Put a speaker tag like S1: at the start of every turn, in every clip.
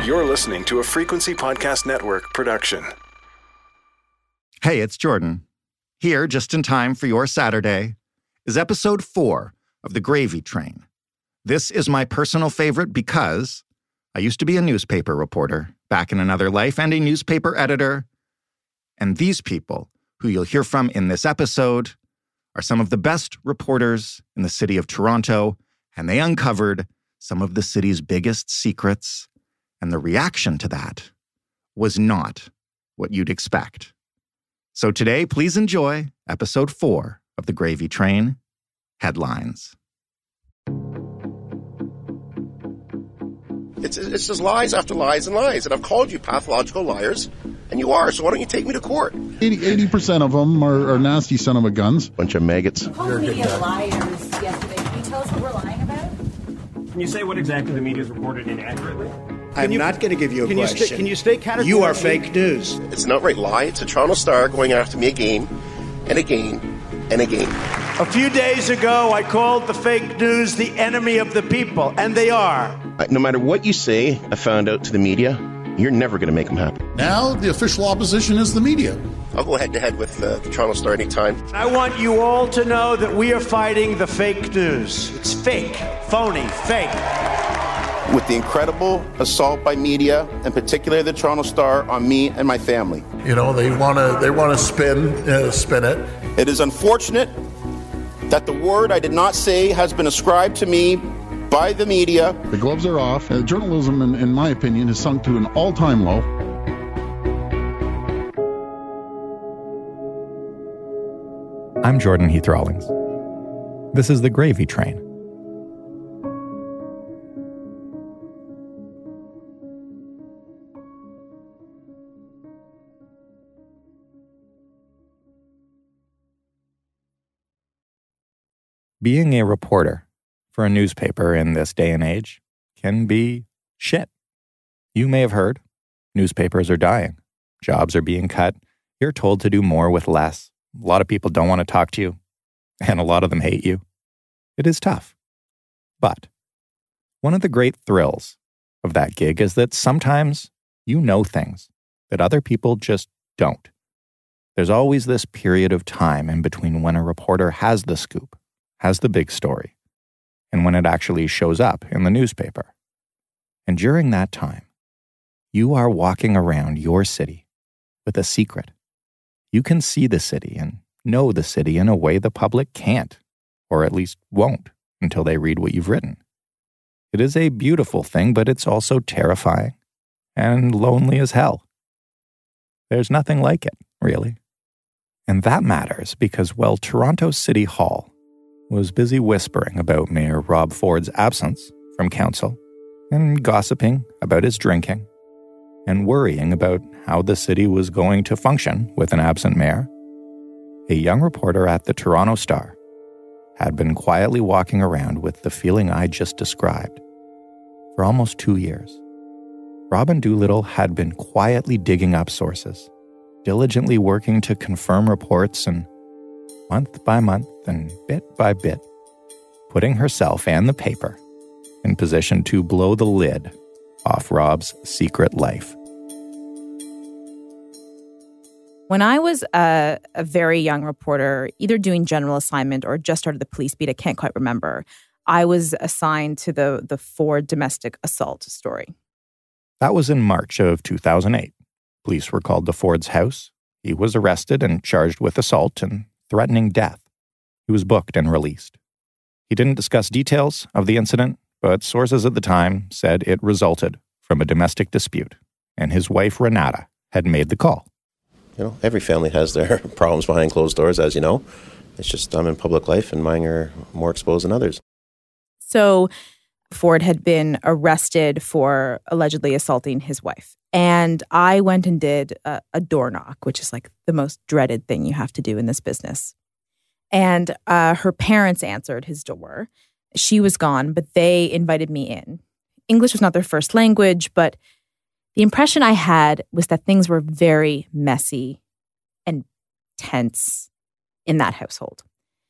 S1: You're listening to a Frequency Podcast Network production.
S2: Hey, it's Jordan. Here, just in time for your Saturday, is episode 4 of The Gravy Train. This is my personal favorite because I used to be a newspaper reporter back in another life and a newspaper editor. And these people, who you'll hear from in this episode, are some of the best reporters in the city of Toronto, and they uncovered some of the city's biggest secrets, and the reaction to that was not what you'd expect. So today, please enjoy episode 4 of The Gravy Train, Headlines.
S3: It's just lies after lies and lies, and I've called you pathological liars, and you are, so why don't you take me to court?
S4: 80% of them are nasty son of a guns.
S3: Bunch of maggots.
S5: You called the media liars yesterday. Can you tell us what we're lying about?
S6: Can you say what exactly the media's reported inaccurately?
S7: I'm not going to give you a question.
S6: Can you state categorically?
S7: You are fake news.
S3: It's an outright lie. It's a Toronto Star going after me again and again and again.
S8: A few days ago, I called the fake news the enemy of the people, and they are.
S3: No matter what you say, I found out to the media, you're never going to make them happy.
S4: Now the official opposition is the media.
S3: I'll go head-to-head with the Toronto Star anytime.
S8: I want you all to know that we are fighting the fake news. It's fake, phony, fake.
S3: With the incredible assault by media, and particularly the Toronto Star, on me and my family.
S9: You know, they want to spin it.
S3: It is unfortunate that the word I did not say has been ascribed to me by the media.
S4: The gloves are off. Journalism, in my opinion, has sunk to an all-time low.
S2: I'm Jordan Heath Rawlings. This is The Gravy Train. Being a reporter for a newspaper in this day and age can be shit. You may have heard, newspapers are dying. Jobs are being cut. You're told to do more with less. A lot of people don't want to talk to you, and a lot of them hate you. It is tough. But one of the great thrills of that gig is that sometimes you know things that other people just don't. There's always this period of time in between when a reporter has the scoop, has the big story, and when it actually shows up in the newspaper. And during that time, you are walking around your city with a secret. You can see the city and know the city in a way the public can't, or at least won't, until they read what you've written. It is a beautiful thing, but it's also terrifying and lonely as hell. There's nothing like it, really. And that matters because, Toronto City Hall was busy whispering about Mayor Rob Ford's absence from council and gossiping about his drinking and worrying about how the city was going to function with an absent mayor. A young reporter at the Toronto Star had been quietly walking around with the feeling I just described for almost 2 years. Robin Doolittle had been quietly digging up sources, diligently working to confirm reports, and month by month and bit by bit, putting herself and the paper in position to blow the lid off Rob's secret life.
S10: When I was a very young reporter, either doing general assignment or just started the police beat, I can't quite remember, I was assigned to the Ford domestic assault story.
S2: That was in March of 2008. Police were called to Ford's house. He was arrested and charged with assault and threatening death. He was booked and released. He didn't discuss details of the incident, but sources at the time said it resulted from a domestic dispute, and his wife, Renata, had made the call.
S3: You know, every family has their problems behind closed doors, as you know. It's just I'm in public life, and mine are more exposed than others.
S10: So Ford had been arrested for allegedly assaulting his wife. And I went and did a door knock, which is like the most dreaded thing you have to do in this business. And her parents answered his door. She was gone, but they invited me in. English was not their first language, but the impression I had was that things were very messy and tense in that household.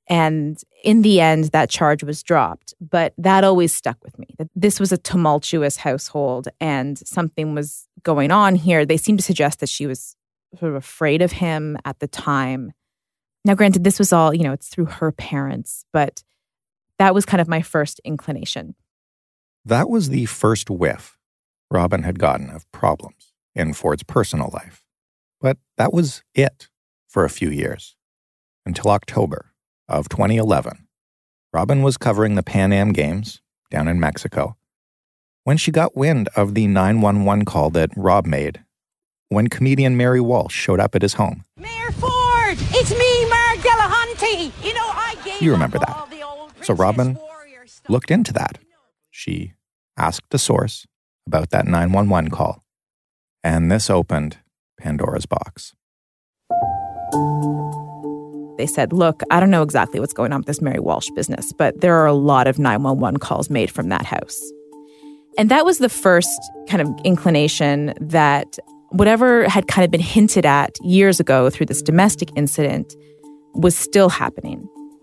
S10: And in the end, that charge was dropped. But that always stuck with me. That this was a tumultuous household and something was going on here. They seemed to suggest that she was sort of afraid of him at the time. Now, granted, this was all, it's through her parents, but that was kind of my first inclination.
S2: That was the first whiff Robin had gotten of problems in Ford's personal life. But that was it for a few years, until October of 2011. Robin was covering the Pan Am Games down in Mexico when she got wind of the 911 call that Rob made when comedian Mary Walsh showed up at his home.
S5: Mayor Ford, it's me, Mark Delahunty.
S2: You remember that. So Robin looked into that. She asked a source about that 911 call, and this opened Pandora's box.
S10: They said, look, I don't know exactly what's going on with this Mary Walsh business, but there are a lot of 911 calls made from that house. And that was the first kind of inclination that whatever had kind of been hinted at years ago through this domestic incident was still happening.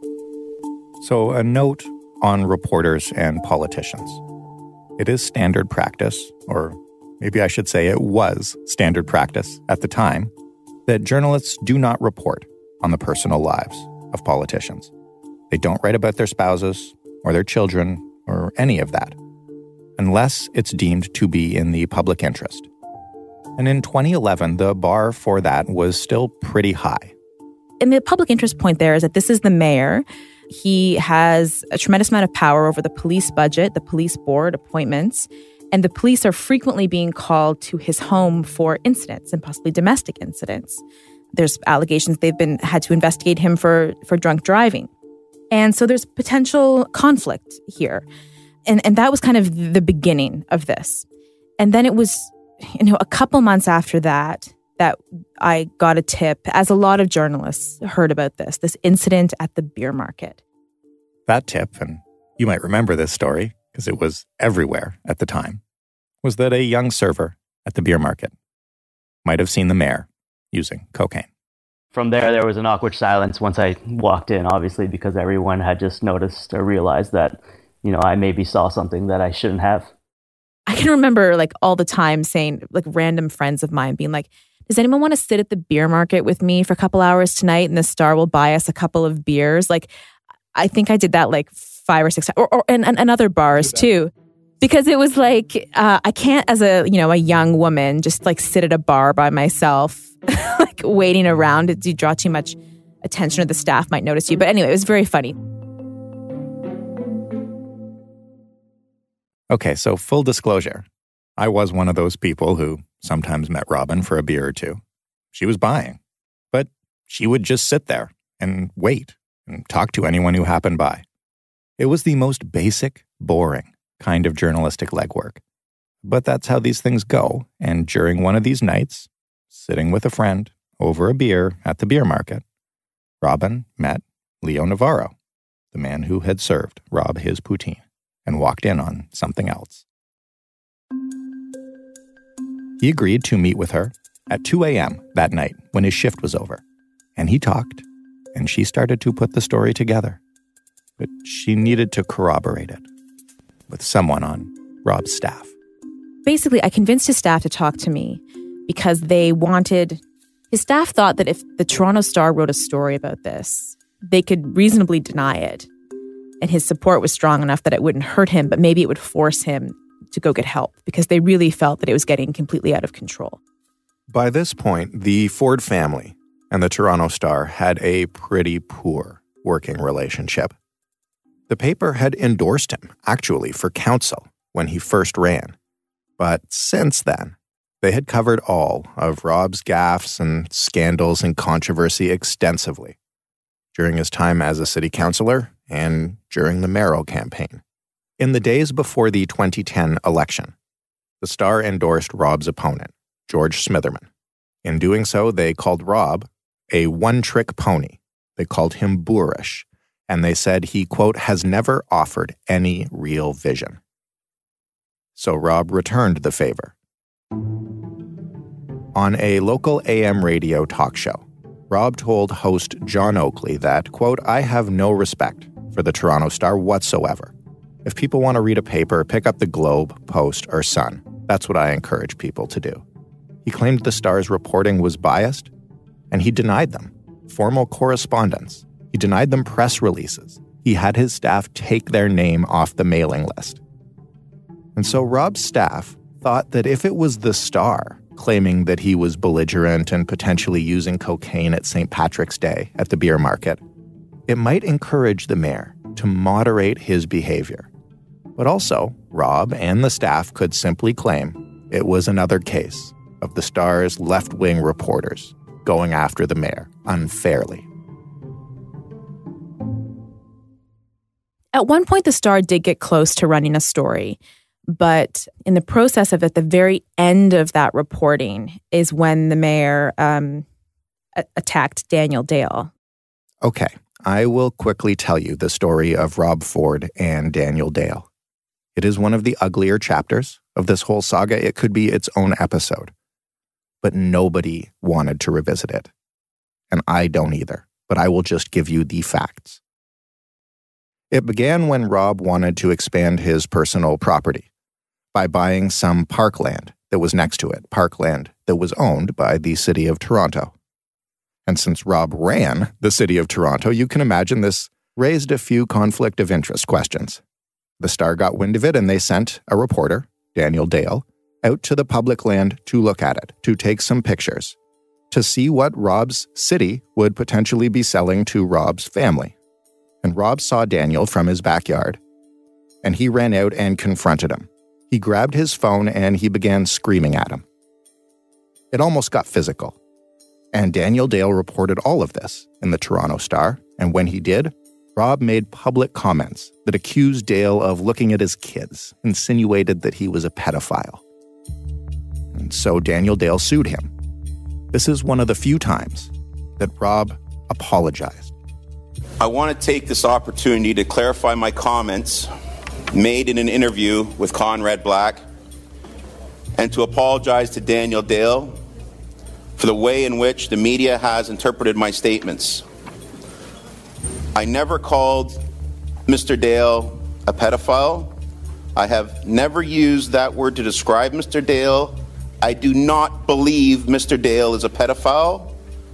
S2: So a note on reporters and politicians. It is standard practice, or maybe I should say it was standard practice at the time, that journalists do not report on the personal lives of politicians. They don't write about their spouses or their children or any of that, unless it's deemed to be in the public interest. And in 2011, the bar for that was still pretty high.
S10: And the public interest point there is that this is the mayor. He has a tremendous amount of power over the police budget, the police board appointments, and the police are frequently being called to his home for incidents and possibly domestic incidents. There's allegations they've had to investigate him for drunk driving. And so there's potential conflict here. And that was kind of the beginning of this. And then it was, a couple months after that I got a tip, as a lot of journalists heard about this incident at the beer market.
S2: That tip, and you might remember this story because it was everywhere at the time, was that a young server at the beer market might have seen the mayor using cocaine.
S11: From there was an awkward silence once I walked in, obviously, because everyone had just noticed or realized that, I maybe saw something that I shouldn't have.
S10: I can remember all the time saying, random friends of mine being like, does anyone want to sit at the beer market with me for a couple hours tonight and the Star will buy us a couple of beers? I think I did that 5 or 6 times, and other bars too. Because it was I can't, as a young woman, just sit at a bar by myself, waiting around. You draw too much attention or the staff might notice you. But anyway, it was very funny.
S2: Okay, so full disclosure. I was one of those people who sometimes met Robin for a beer or two. She was buying, but she would just sit there and wait and talk to anyone who happened by. It was the most basic, boring kind of journalistic legwork. But that's how these things go. And during one of these nights, sitting with a friend over a beer at the beer market, Robin met Leo Navarro, the man who had served Rob his poutine, and walked in on something else. He agreed to meet with her at 2 a.m. that night when his shift was over. And he talked, and she started to put the story together. But she needed to corroborate it with someone on Rob's staff.
S10: Basically, I convinced his staff to talk to me because his staff thought that if the Toronto Star wrote a story about this, they could reasonably deny it. And his support was strong enough that it wouldn't hurt him, but maybe it would force him to go get help because they really felt that it was getting completely out of control.
S2: By this point, the Ford family and the Toronto Star had a pretty poor working relationship. The paper had endorsed him, actually, for counsel when he first ran. But since then, they had covered all of Rob's gaffes and scandals and controversy extensively during his time as a city councillor and during the mayoral campaign. In the days before the 2010 election, the Star endorsed Rob's opponent, George Smitherman. In doing so, they called Rob a one-trick pony. They called him boorish, and they said he, quote, has never offered any real vision. So Rob returned the favor. On a local AM radio talk show, Rob told host John Oakley that, quote, "I have no respect for the Toronto Star whatsoever. If people want to read a paper, pick up the Globe, Post, or Sun. That's what I encourage people to do." He claimed the Star's reporting was biased, and he denied them formal correspondence. He denied them press releases. He had his staff take their name off the mailing list. And so Rob's staff thought that if it was the Star claiming that he was belligerent and potentially using cocaine at St. Patrick's Day at the beer market, it might encourage the mayor to moderate his behavior. But also, Rob and the staff could simply claim it was another case of the Star's left-wing reporters going after the mayor unfairly.
S10: At one point, the Star did get close to running a story, but in the process of at the very end of that reporting is when the mayor attacked Daniel Dale.
S2: Okay, I will quickly tell you the story of Rob Ford and Daniel Dale. It is one of the uglier chapters of this whole saga. It could be its own episode. But nobody wanted to revisit it. And I don't either, but I will just give you the facts. It began when Rob wanted to expand his personal property by buying some parkland that was next to it, parkland that was owned by the City of Toronto. And since Rob ran the City of Toronto, you can imagine this raised a few conflict of interest questions. The Star got wind of it and they sent a reporter, Daniel Dale, out to the public land to look at it, to take some pictures, to see what Rob's city would potentially be selling to Rob's family. And Rob saw Daniel from his backyard, and he ran out and confronted him. He grabbed his phone and he began screaming at him. It almost got physical. And Daniel Dale reported all of this in the Toronto Star, and when he did, Rob made public comments that accused Dale of looking at his kids, insinuated that he was a pedophile. And so Daniel Dale sued him. This is one of the few times that Rob apologized.
S12: I want to take this opportunity to clarify my comments made in an interview with Conrad Black and to apologize to Daniel Dale for the way in which the media has interpreted my statements. I never called Mr. Dale a pedophile. I have never used that word to describe Mr. Dale. I do not believe Mr. Dale is a pedophile,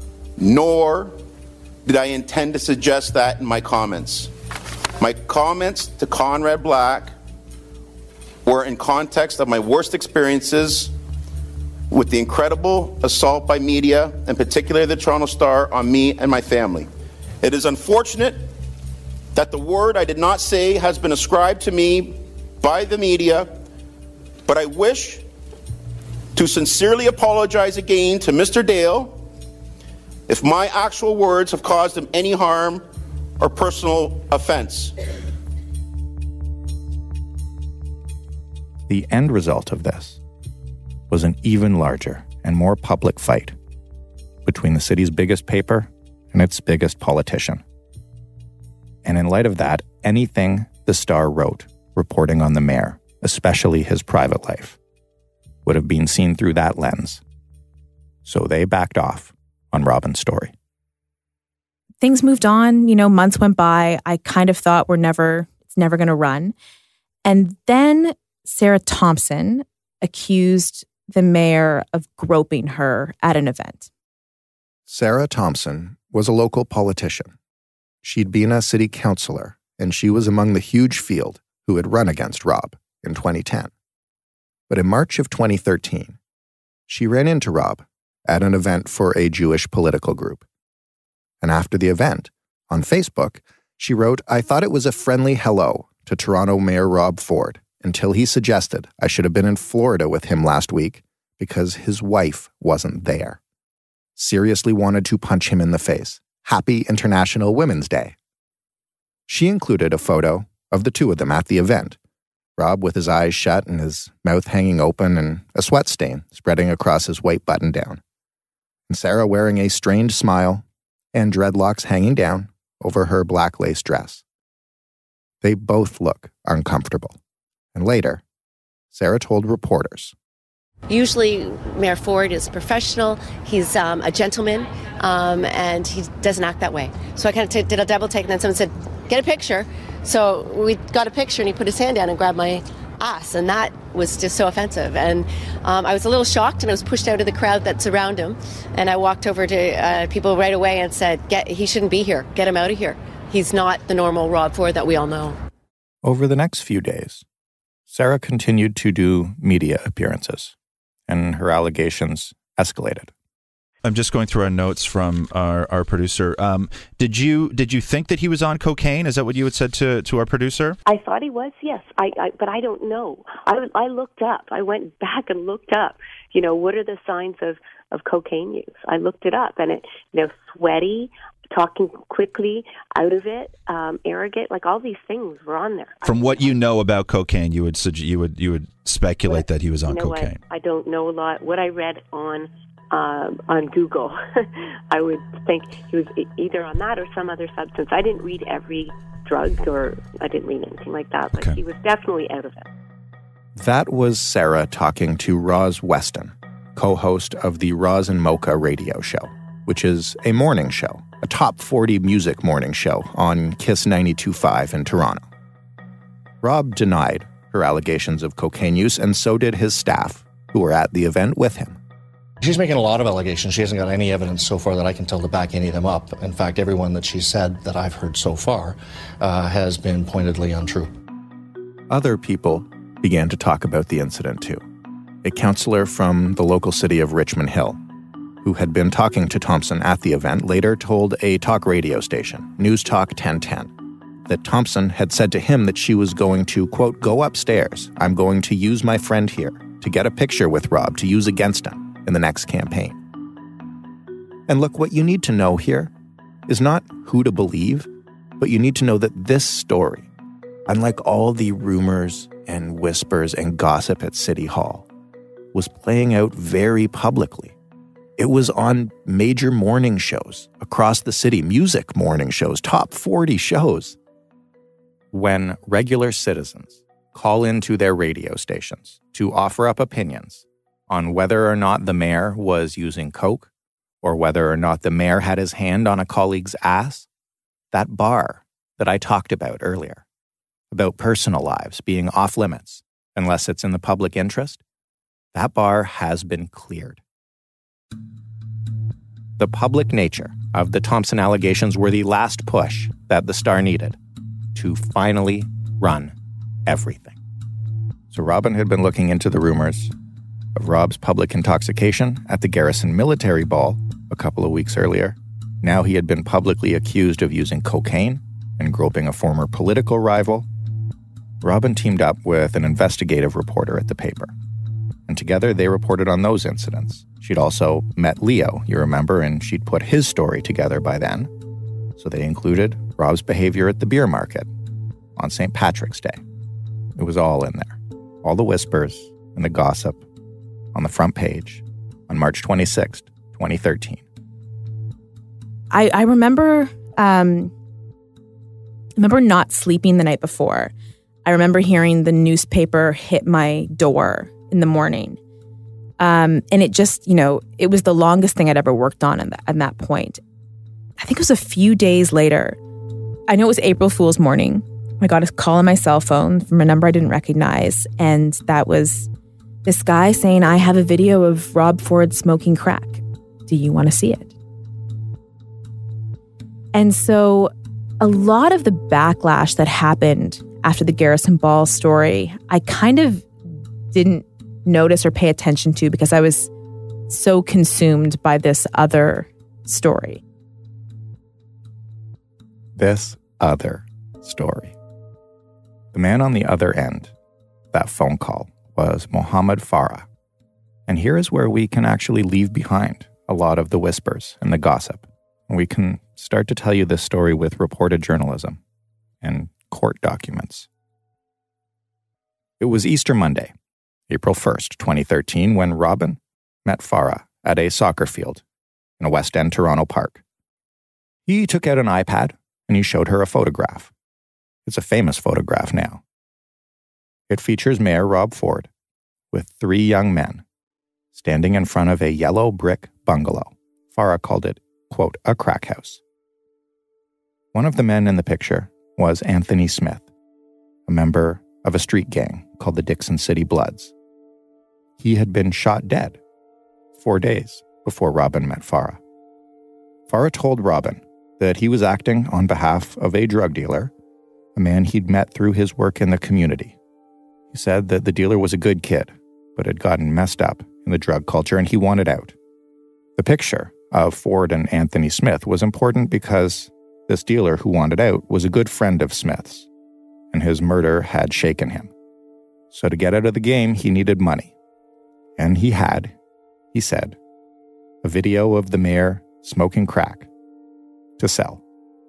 S12: nor did I intend to suggest that in my comments. My comments to Conrad Black were in context of my worst experiences with the incredible assault by media, and particularly the Toronto Star, on me and my family. It is unfortunate that the word I did not say has been ascribed to me by the media, but I wish to sincerely apologize again to Mr. Dale if my actual words have caused him any harm or personal offense.
S2: The end result of this was an even larger and more public fight between the city's biggest paper and its biggest politician. And in light of that, anything the Star wrote reporting on the mayor, especially his private life, would have been seen through that lens. So they backed off on Robin's story.
S10: Things moved on, months went by. I kind of thought it's never going to run. And then Sarah Thompson accused the mayor of groping her at an event.
S2: Sarah Thompson was a local politician. She'd been a city councillor, and she was among the huge field who had run against Rob in 2010. But in March of 2013, she ran into Rob at an event for a Jewish political group. And after the event, on Facebook, she wrote, "I thought it was a friendly hello to Toronto Mayor Rob Ford until he suggested I should have been in Florida with him last week because his wife wasn't there. Seriously wanted to punch him in the face. Happy International Women's Day." She included a photo of the two of them at the event, Rob with his eyes shut and his mouth hanging open and a sweat stain spreading across his white button-down, and Sarah wearing a strained smile and dreadlocks hanging down over her black lace dress. They both look uncomfortable. And later, Sarah told reporters,
S13: Usually Mayor Ford is professional, he's a gentleman, and he doesn't act that way. So I kind of did a double take, and then someone said, get a picture. So we got a picture, and he put his hand down and grabbed my ass, and that was just so offensive. And I was a little shocked, and I was pushed out of the crowd that's around him, and I walked over to people right away and said, he shouldn't be here, get him out of here. He's not the normal Rob Ford that we all know.
S2: Over the next few days, Sarah continued to do media appearances, and her allegations escalated.
S14: I'm just going through our notes from our producer. Did you think that he was on cocaine? Is that what you had said to our producer?
S15: I thought he was, yes. But I don't know. I looked up. I went back and looked up. What are the signs of cocaine use? I looked it up, and it, sweaty, talking quickly, out of it, arrogant, like all these things were on there.
S14: From what you know about cocaine, you would speculate that he was on cocaine.
S15: I don't know a lot. What I read on Google, I would think he was either on that or some other substance. I didn't read every drug, or I didn't read anything like that, but he was definitely out of it.
S2: That was Sarah talking to Roz Weston, co-host of the Roz and Mocha radio show, which is a morning show, a top 40 music morning show on Kiss 92.5 in Toronto. Rob denied her allegations of cocaine use, and so did his staff, who were at the event with him.
S16: She's making a lot of allegations. She hasn't got any evidence so far that I can tell to back any of them up. In fact, everyone that she said that I've heard so far has been pointedly untrue.
S2: Other people began to talk about the incident too. A counselor from the local city of Richmond Hill, who had been talking to Thompson at the event, later told a talk radio station, News Talk 1010, that Thompson had said to him that she was going to, quote, go upstairs. I'm going to use my friend here to get a picture with Rob to use against him in the next campaign. And look, what you need to know here is not who to believe, but you need to know that this story, unlike all the rumors and whispers and gossip at City Hall, was playing out very publicly. It was on major morning shows across the city, music morning shows, top 40 shows. When regular citizens call into their radio stations to offer up opinions on whether or not the mayor was using coke, or whether or not the mayor had his hand on a colleague's ass, that bar that I talked about earlier, about personal lives being off limits unless it's in the public interest, that bar has been cleared. The public nature of the Thompson allegations were the last push that the Star needed to finally run everything. So Robin had been looking into the rumors of Rob's public intoxication at the Garrison Military Ball a couple of weeks earlier. Now he had been publicly accused of using cocaine and groping a former political rival. Robin teamed up with an investigative reporter at the paper, and together they reported on those incidents. She'd also met Leo, you remember, and she'd put his story together by then. So they included Rob's behavior at the beer market on St. Patrick's Day. It was all in there. All the whispers and the gossip on the front page on March 26th, 2013.
S10: I remember not sleeping the night before. I remember hearing the newspaper hit my door in the morning. And it just, it was the longest thing I'd ever worked on at that point. I think it was a few days later. I know it was April Fool's morning. I got a call on my cell phone from a number I didn't recognize. And that was this guy saying, I have a video of Rob Ford smoking crack. Do you want to see it? And so a lot of the backlash that happened after the Garrison Ball story, I kind of didn't notice or pay attention to because I was so consumed by this other story.
S2: This other story. The man on the other end, that phone call, was Mohammed Farah. And here is where we can actually leave behind a lot of the whispers and the gossip. And we can start to tell you this story with reported journalism and court documents. It was Easter Monday, April 1st, 2013, when Robin met Farah at a soccer field in a West End Toronto park. He took out an iPad and he showed her a photograph. It's a famous photograph now. It features Mayor Rob Ford with 3 young men standing in front of a yellow brick bungalow. Farah called it, quote, a crack house. One of the men in the picture was Anthony Smith, a member of a street gang called the Dixon City Bloods. He had been shot dead 4 days before Robin met Farah. Farah told Robin that he was acting on behalf of a drug dealer, a man he'd met through his work in the community. He said that the dealer was a good kid, but had gotten messed up in the drug culture and he wanted out. The picture of Ford and Anthony Smith was important because this dealer who wanted out was a good friend of Smith's, and his murder had shaken him. So to get out of the game, he needed money. And he had, he said, a video of the mayor smoking crack to sell.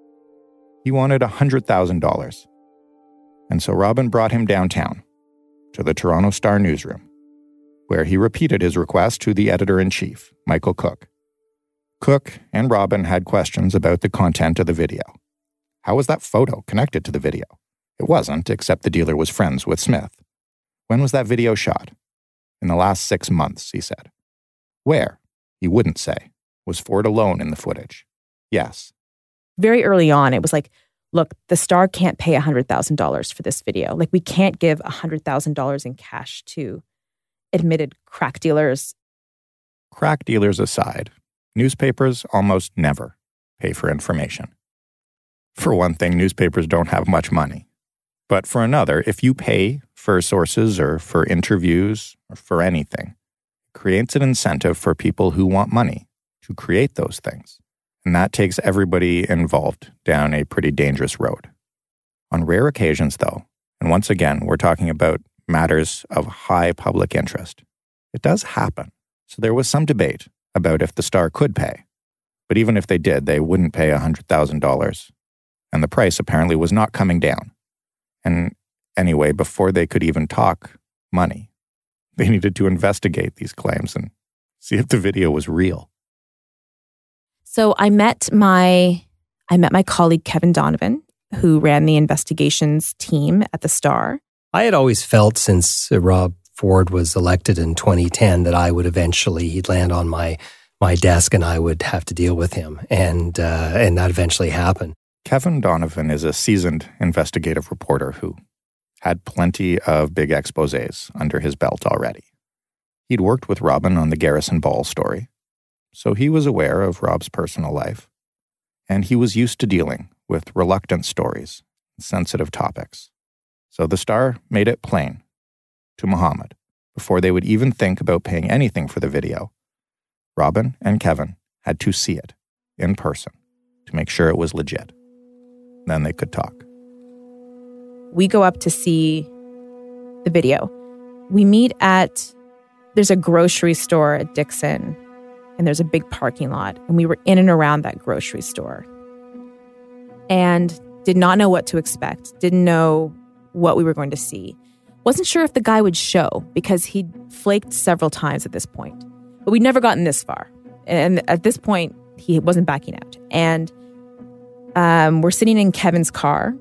S2: He wanted $100,000. And so Robin brought him downtown to the Toronto Star newsroom, where he repeated his request to the editor-in-chief, Michael Cook. Cook and Robin had questions about the content of the video. How was that photo connected to the video? It wasn't, except the dealer was friends with Smith. When was that video shot? In the last 6 months, he said. Where? He wouldn't say. Was Ford alone in the footage? Yes.
S10: Very early on, it was like, look, the Star can't pay $100,000 for this video. Like, we can't give $100,000 in cash to admitted crack dealers.
S2: Crack dealers aside, newspapers almost never pay for information. For one thing, newspapers don't have much money. But for another, if you pay for sources or for interviews or for anything, it creates an incentive for people who want money to create those things. And that takes everybody involved down a pretty dangerous road. On rare occasions, though, and once again, we're talking about matters of high public interest, it does happen. So there was some debate about if the Star could pay. But even if they did, they wouldn't pay $100,000. And the price apparently was not coming down. And anyway, before they could even talk money, they needed to investigate these claims and see if the video was real.
S10: So I met my colleague Kevin Donovan, who ran the investigations team at the Star.
S17: I had always felt since Rob Ford was elected in 2010 that I would eventually, he'd land on my desk and I would have to deal with him. And that eventually happened.
S2: Kevin Donovan is a seasoned investigative reporter who had plenty of big exposés under his belt already. He'd worked with Robin on the Garrison Ball story, so he was aware of Rob's personal life, and he was used to dealing with reluctant stories and sensitive topics. So the Star made it plain to Muhammad, before they would even think about paying anything for the video, Robin and Kevin had to see it in person to make sure it was legit. Then they could talk.
S10: We go up to see the video. We meet there's a grocery store at Dixon, and there's a big parking lot. And we were in and around that grocery store and did not know what to expect, didn't know what we were going to see. Wasn't sure if the guy would show because he'd flaked several times at this point. But we'd never gotten this far. And at this point, he wasn't backing out. And we're sitting in Kevin's car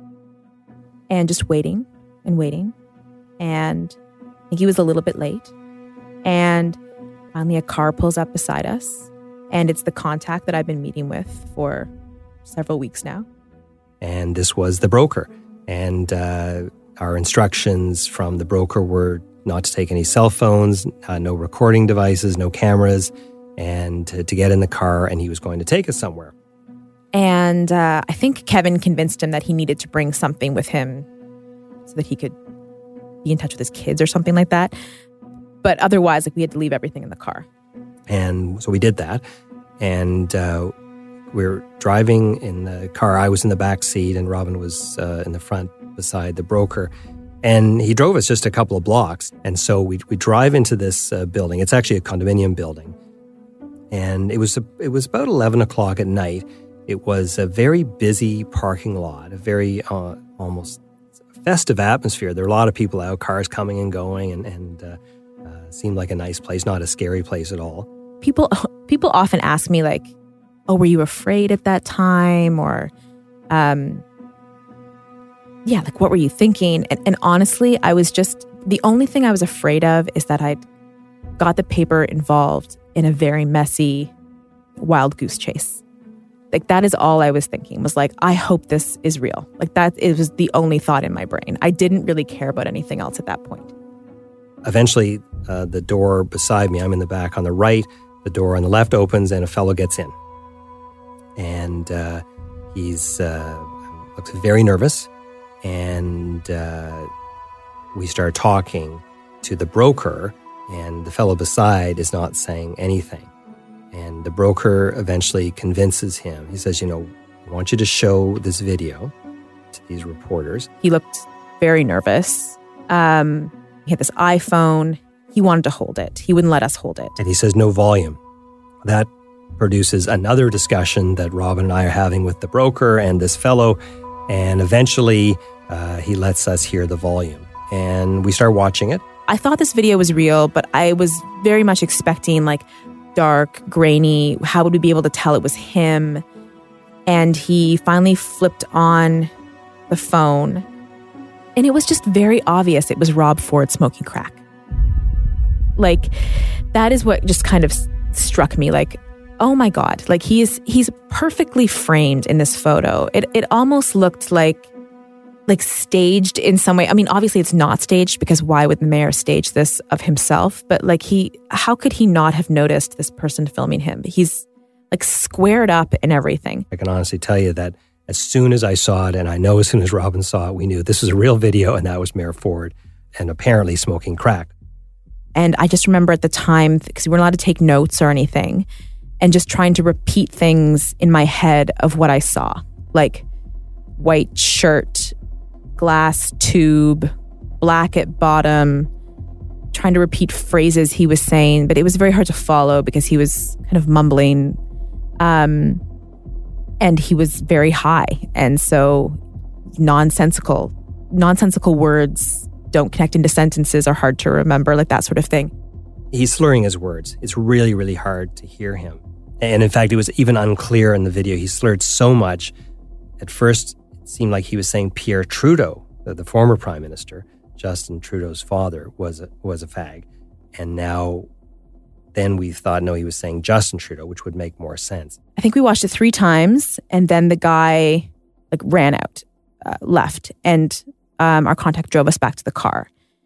S10: and just waiting and waiting. And I think he was a little bit late. And finally a car pulls up beside us. And it's the contact that I've been meeting with for several weeks now.
S17: And this was the broker. And our instructions from the broker were not to take any cell phones, no recording devices, no cameras, and to get in the car, and he was going to take us somewhere.
S10: And I think Kevin convinced him that he needed to bring something with him so that he could be in touch with his kids or something like that. But otherwise, we had to leave everything in the car.
S17: And so we did that. And we were driving in the car. I was in the back seat, and Robin was in the front beside the broker. And he drove us just a couple of blocks. And so we drive into this building. It's actually a condominium building. And it was about 11 o'clock at night. It was a very busy parking lot, a very almost festive atmosphere. There were a lot of people out, cars coming and going, and seemed like a nice place, not a scary place at all.
S10: People often ask me, like, oh, were you afraid at that time? Or, what were you thinking? And honestly, I was just, the only thing I was afraid of is that I'd got the paper involved in a very messy wild goose chase. Like, that is all I was thinking, was like, I hope this is real. Like, that it was the only thought in my brain. I didn't really care about anything else at that point.
S17: Eventually, the door beside me, I'm in the back on the right, the door on the left opens and a fellow gets in. And he's looks very nervous. And we start talking to the broker, and the fellow beside is not saying anything. And the broker eventually convinces him. He says, I want you to show this video to these reporters.
S10: He looked very nervous. He had this iPhone. He wanted to hold it. He wouldn't let us hold it.
S17: And he says, no volume. That produces another discussion that Robin and I are having with the broker and this fellow. And eventually, he lets us hear the volume. And we start watching it.
S10: I thought this video was real, but I was very much expecting, like, dark, grainy. How would we be able to tell it was him? And he finally flipped on the phone, and it was just very obvious it was Rob Ford smoking crack. Like, that is what just kind of struck me. Like, oh my God, like he's perfectly framed in this photo. It almost looked like staged in some way. I mean, obviously it's not staged, because why would the mayor stage this of himself? But like, how could he not have noticed this person filming him? He's like squared up and everything.
S17: I can honestly tell you that as soon as I saw it, and I know as soon as Robin saw it, we knew this was a real video, and that was Mayor Ford, and apparently smoking crack.
S10: And I just remember at the time, because we weren't allowed to take notes or anything, and just trying to repeat things in my head of what I saw. Like, white shirt, glass tube, black at bottom, trying to repeat phrases he was saying, but it was very hard to follow because he was kind of mumbling. And he was very high. And so nonsensical words don't connect into sentences, are hard to remember, like that sort of thing.
S17: He's slurring his words. It's really, really hard to hear him. And in fact, it was even unclear in the video. He slurred so much. At first, it seemed like he was saying Pierre Trudeau, the former prime minister, Justin Trudeau's father, was a fag. And then we thought, no, he was saying Justin Trudeau, which would make more sense.
S10: I think we watched it 3 times, and then the guy ran out, left, and our contact drove us back to the car.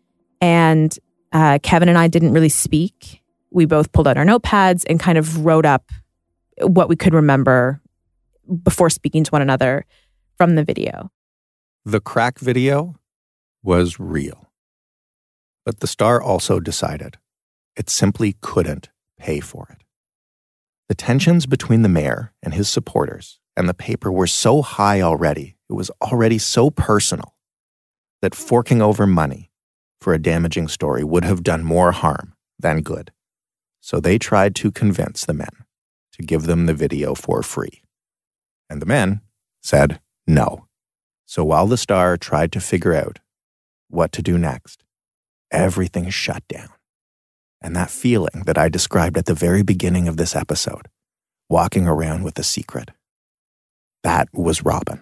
S10: And Kevin and I didn't really speak. We both pulled out our notepads and kind of wrote up what we could remember before speaking to one another from the video.
S2: The crack video was real. But the Star also decided it simply couldn't pay for it. The tensions between the mayor and his supporters and the paper were so high already, it was already so personal, that forking over money for a damaging story would have done more harm than good. So they tried to convince the men to give them the video for free. And the men said no. So while the Star tried to figure out what to do next, everything shut down. And that feeling that I described at the very beginning of this episode, walking around with a secret, that was Robin.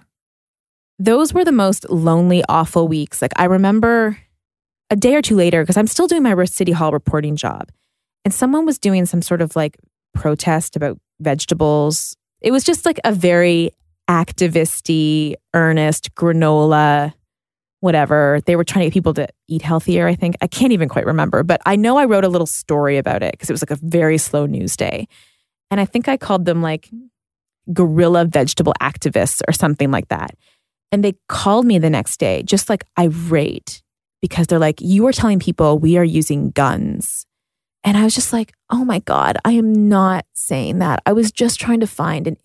S10: Those were the most lonely, awful weeks. Like, I remember a day or two later, because I'm still doing my City Hall reporting job, and someone was doing some sort of protest about vegetables. It was just a very activist-y, earnest, granola, whatever. They were trying to get people to eat healthier, I think. I can't even quite remember, but I know I wrote a little story about it because it was a very slow news day. And I think I called them guerrilla vegetable activists or something like that. And they called me the next day, just irate, because they're like, you are telling people we are using guns. And I was just like, oh my God, I am not saying that. I was just trying to find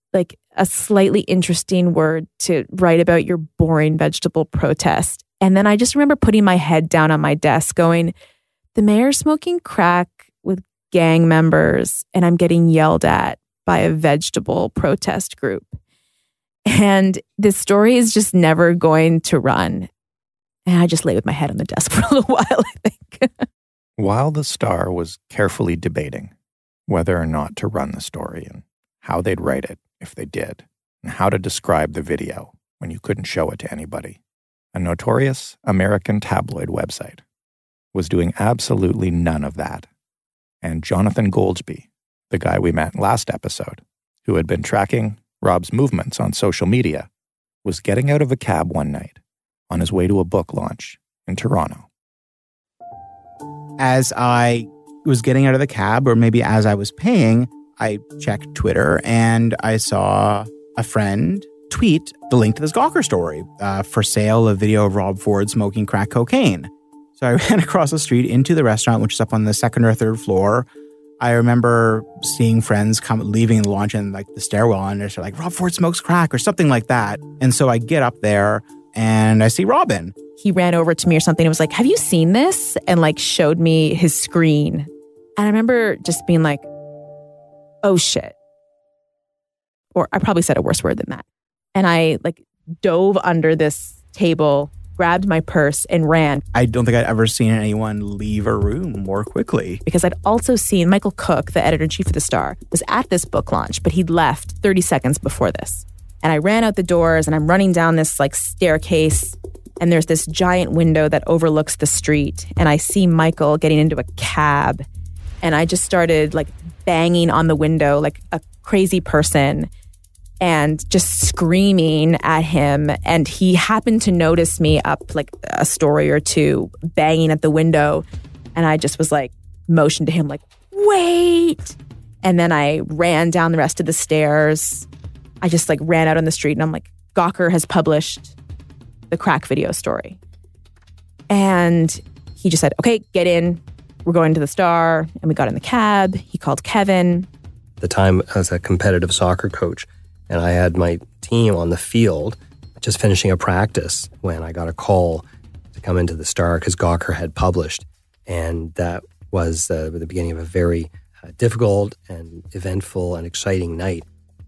S10: a slightly interesting word to write about your boring vegetable protest. And then I just remember putting my head down on my desk going, the mayor's smoking crack with gang members and I'm getting yelled at by a vegetable protest group. And this story is just never going to run. And I just lay with my head on the desk for a little while, I think.
S2: While the Star was carefully debating whether or not to run the story and how they'd write it if they did, and how to describe the video when you couldn't show it to anybody, a notorious American tabloid website was doing absolutely none of that And Jonathan Goldsby, the guy we met last episode, who had been tracking Rob's movements on social media, was getting out of a cab one night on his way to a book launch in Toronto.
S18: As I was getting out of the cab, or maybe as I was paying, I checked Twitter and I saw a friend tweet the link to this Gawker story, for sale, a video of Rob Ford smoking crack cocaine. So I ran across the street into the restaurant, which is up on the second or third floor. I remember seeing friends leaving the launch in like the stairwell, and they're like, Rob Ford smokes crack or something like that. And so I get up there and I see Robin.
S10: He ran over to me or something and was like, have you seen this? And like showed me his screen. And I remember just being like, oh shit. Or I probably said a worse word than that. And I like dove under this table, grabbed my purse and ran.
S18: I don't think I'd ever seen anyone leave a room more quickly.
S10: Because I'd also seen Michael Cook, the editor-in-chief of The Star, was at this book launch, but he'd left 30 seconds before this. And I ran out the doors and I'm running down this like staircase, and there's this giant window that overlooks the street. And I see Michael getting into a cab, and I just started like banging on the window like a crazy person and just screaming at him. And he happened to notice me up like a story or two banging at the window. And I just was like, motioned to him like, wait. And then I ran down the rest of the stairs. I just like ran out on the street, and I'm like, Gawker has published the crack video story. And he just said, okay, get in. We're going to the Star. And we got in the cab. He called Kevin.
S17: At the time, I was a competitive soccer coach, and I had my team on the field just finishing a practice when I got a call to come into the Star because Gawker had published. And that was the beginning of a very difficult and eventful and exciting night.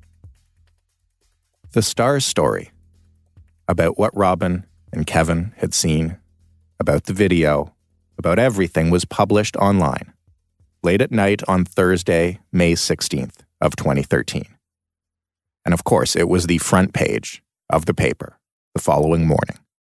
S2: The Star's story about what Robin and Kevin had seen, about the video, about everything was published online late at night on Thursday, May 16th of 2013. And of course, it was the front page of the paper the following morning.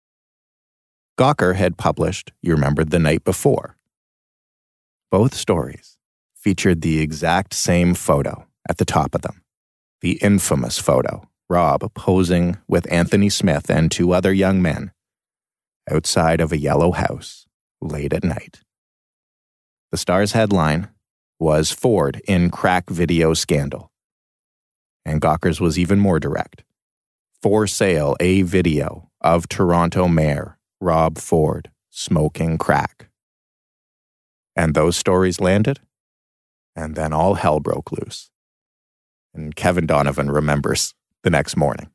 S2: Gawker had published, you remember, the night before. Both stories featured the exact same photo at the top of them, the infamous photo, Rob posing with Anthony Smith and two other young men outside of a yellow house late at night. The Star's headline was Ford in crack video scandal. And Gawker's was even more direct. For sale, a video of Toronto Mayor Rob Ford smoking crack. And those stories landed, and then all hell broke loose. And Kevin Donovan remembers the next morning.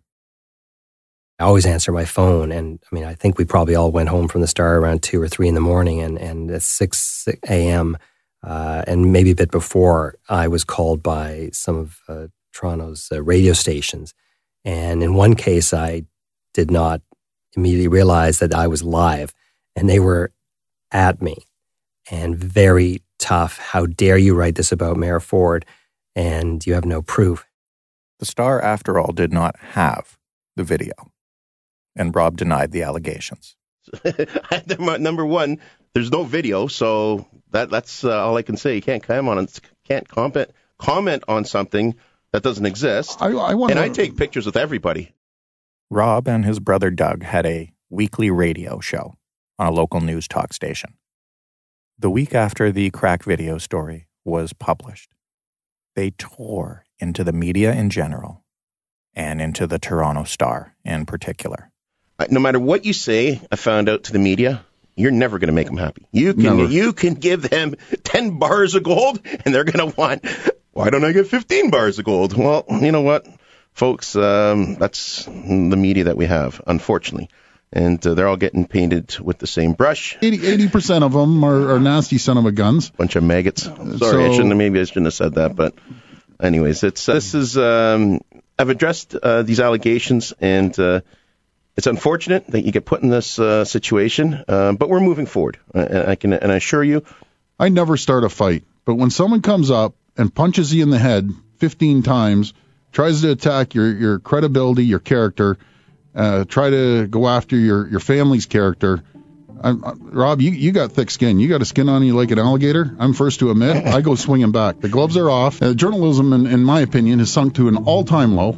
S17: I always answer my phone, and I mean, I think we probably all went home from the Star around 2 or 3 in the morning, and at 6 a.m., and maybe a bit before, I was called by some of Toronto's radio stations. And in one case, I did not immediately realize that I was live, and they were at me and very tough. How dare you write this about Mayor Ford, and you have no proof.
S2: The Star, after all, did not have the video, and Rob denied the allegations.
S3: Number one, there's no video, so that's all I can say. You can't comment on something that doesn't exist. I take pictures with everybody.
S2: Rob and his brother Doug had a weekly radio show on a local news talk station. The week after the crack video story was published, they tore into the media in general and into the Toronto Star in particular.
S3: No matter what you say, I found out to the media, you're never going to make them happy. You can give them 10 bars of gold, and they're going to want, why don't I get 15 bars of gold? Well, you know what, folks, that's the media that we have, unfortunately. And they're all getting painted with the same brush.
S4: 80% of them are nasty son of a guns.
S3: Bunch of maggots. Sorry, I shouldn't have said that. But anyways, I've addressed these allegations, and it's unfortunate that you get put in this situation. But we're moving forward. I assure you.
S4: I never start a fight. But when someone comes up and punches you in the head 15 times, tries to attack your credibility, your character, try to go after your family's character, Rob, you got thick skin. You got a skin on you like an alligator. I'm first to admit. I go swinging back. The gloves are off. Journalism, in my opinion, has sunk to an all-time low.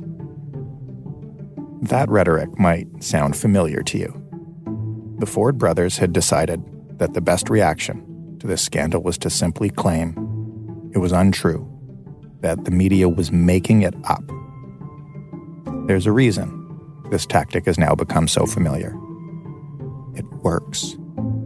S2: That rhetoric might sound familiar to you. The Ford brothers had decided that the best reaction to this scandal was to simply claim it was untrue, that the media was making it up. There's a reason this tactic has now become so familiar. It works.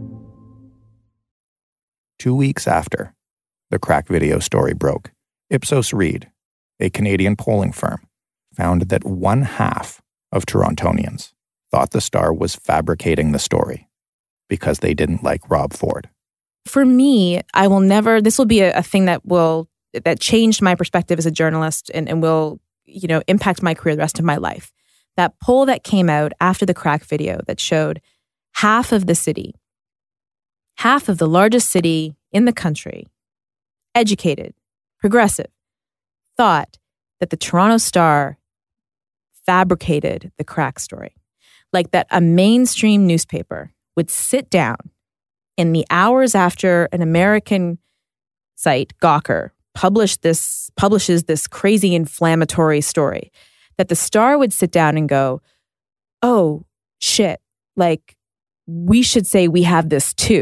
S2: 2 weeks after the crack video story broke, Ipsos Reid, a Canadian polling firm, found that 1/2 of Torontonians thought the Star was fabricating the story because they didn't like Rob Ford.
S10: For me, I will never, this will be a thing that changed my perspective as a journalist and will, impact my career the rest of my life. That poll that came out after the crack video that showed half of the city, half of the largest city in the country, educated, progressive, thought that the Toronto Star fabricated the crack story. Like that a mainstream newspaper would sit down in the hours after an American site, Gawker, publishes this crazy inflammatory story, that the Star would sit down and go, oh, shit, like, we should say we have this too.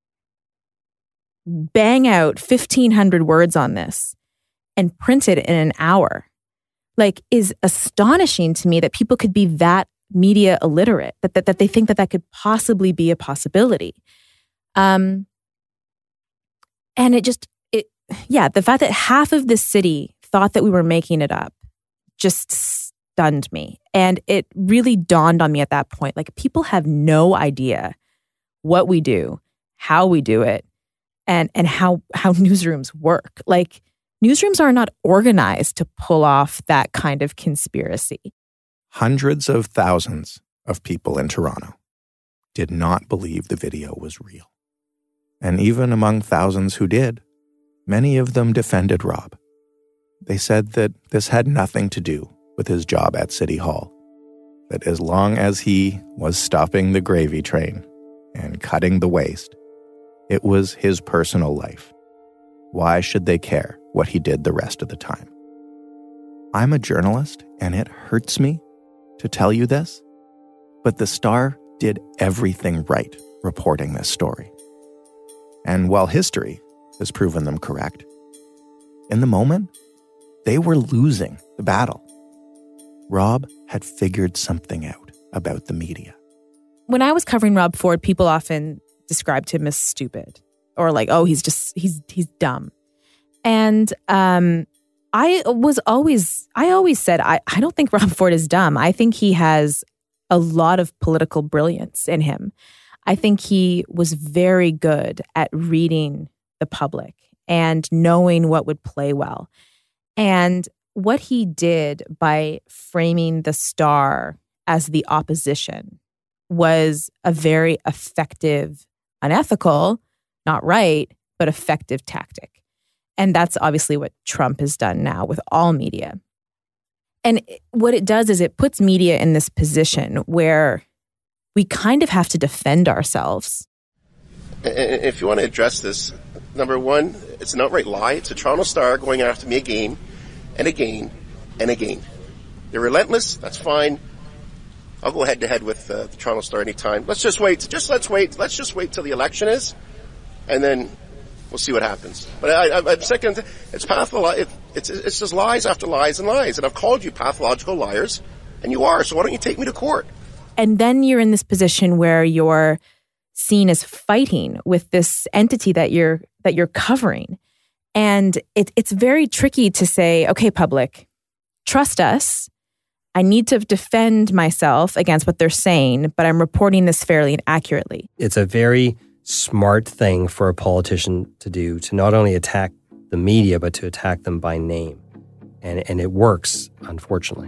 S10: Bang out 1,500 words on this and print it in an hour. Like, is astonishing to me that people could be that media illiterate, that they think that could possibly be a possibility. And the fact that half of the city thought that we were making it up just stunned me. And it really dawned on me at that point, like, people have no idea what we do, how we do it, and how newsrooms work. Like, newsrooms are not organized to pull off that kind of conspiracy.
S2: Hundreds of thousands of people in Toronto did not believe the video was real. And even among thousands who did, many of them defended Rob. They said that this had nothing to do with his job at City Hall, that as long as he was stopping the gravy train and cutting the waste, it was his personal life. Why should they care what he did the rest of the time? I'm a journalist, and it hurts me to tell you this, but the Star did everything right reporting this story. And while history has proven them correct, in the moment, they were losing the battle. Rob had figured something out about the media.
S10: When I was covering Rob Ford, people often described him as stupid or like, oh, he's dumb. And I always said, I don't think Rob Ford is dumb. I think he has a lot of political brilliance in him. I think he was very good at reading the public and knowing what would play well. And what he did by framing the Star as the opposition was a very effective, unethical, not right, but effective tactic. And that's obviously what Trump has done now with all media. And what it does is it puts media in this position where we kind of have to defend ourselves.
S3: If you want to address this, number one, it's an outright lie. It's a Toronto Star going after me again and again and again. They're relentless. That's fine. I'll go head to head with the Toronto Star anytime. Let's just wait. Let's wait till the election is, and then we'll see what happens. But I'm second. It's it's just lies after lies and lies, and I've called you pathological liars, and you are. So why don't you take me to court?
S10: And then you're in this position where you're seen as fighting with this entity that you're covering, and it's very tricky to say, okay, public, trust us. I need to defend myself against what they're saying, but I'm reporting this fairly and accurately.
S17: It's a very smart thing for a politician to do, to not only attack the media, but to attack them by name. And it works, unfortunately.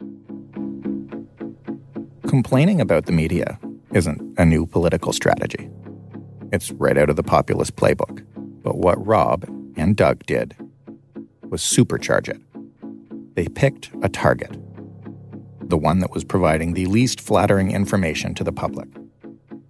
S2: Complaining about the media isn't a new political strategy. It's right out of the populist playbook. But what Rob and Doug did was supercharge it. They picked a target, the one that was providing the least flattering information to the public.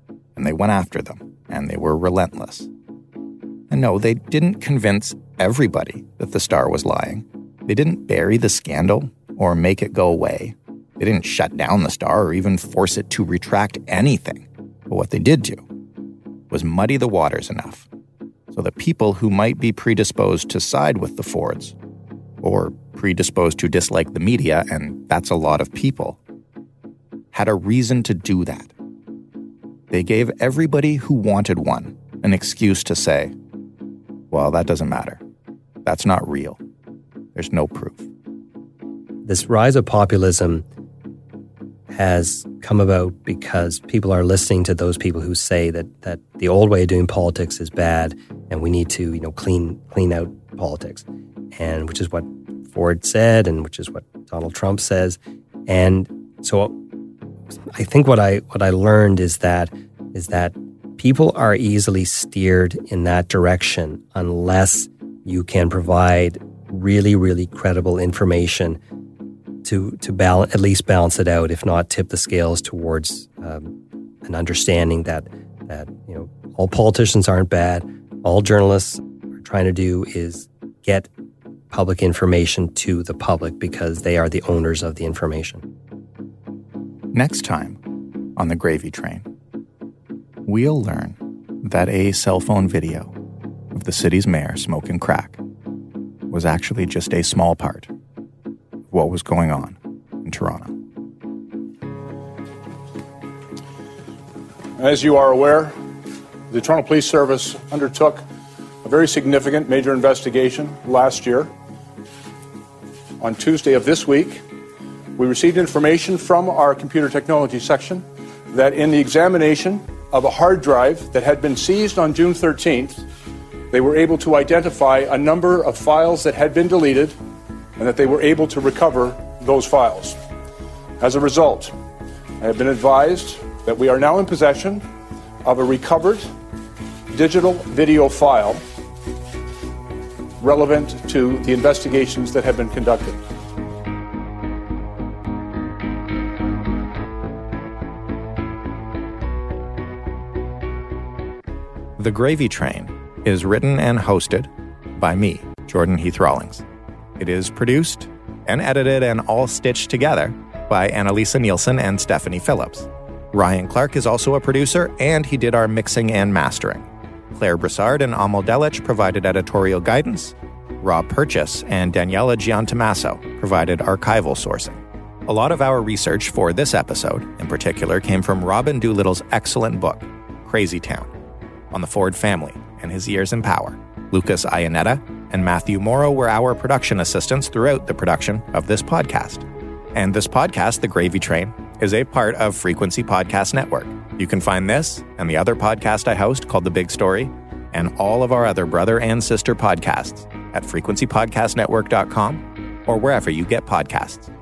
S2: and they went after them, and they were relentless. And no, they didn't convince everybody that the Star was lying. They didn't bury the scandal or make it go away. They didn't shut down the Star or even force it to retract anything. But what they did do was muddy the waters enough so that people who might be predisposed to side with the Fords, or predisposed to dislike the media, and that's a lot of people, had a reason to do that. They gave everybody who wanted one an excuse to say, well, that doesn't matter. That's not real. There's no proof.
S17: This rise of populism has come about because people are listening to those people who say that the old way of doing politics is bad and we need to, clean out politics. And which is what Ford said and which is what Donald Trump says. And so I think what I learned is that people are easily steered in that direction unless you can provide really, really credible information to at least balance it out, if not tip the scales towards an understanding that all politicians aren't bad. All journalists are trying to do is get public information to the public because they are the owners of the information.
S2: Next time on The Gravy Train, we'll learn that a cell phone video of the city's mayor smoking crack was actually just a small part of what was going on in Toronto.
S19: As you are aware, the Toronto Police Service undertook a very significant major investigation last year. On Tuesday of this week, we received information from our computer technology section that in the examination of a hard drive that had been seized on June 13th, they were able to identify a number of files that had been deleted and that they were able to recover those files. As a result, I have been advised that we are now in possession of a recovered digital video file relevant to the investigations that have been conducted.
S2: The Gravy Train is written and hosted by me, Jordan Heath Rawlings. It is produced and edited and all stitched together by Annalisa Nielsen and Stephanie Phillips. Ryan Clark is also a producer, and he did our mixing and mastering. Claire Broussard and Amal Delich provided editorial guidance. Rob Purchase and Daniela Giantomasso provided archival sourcing. A lot of our research for this episode, in particular, came from Robin Doolittle's excellent book, Crazy Town, on the Ford family and his years in power. Lucas Iannetta and Matthew Morrow were our production assistants throughout the production of this podcast. And this podcast, The Gravy Train, is a part of Frequency Podcast Network. You can find this and the other podcast I host called The Big Story and all of our other brother and sister podcasts at frequencypodcastnetwork.com or wherever you get podcasts.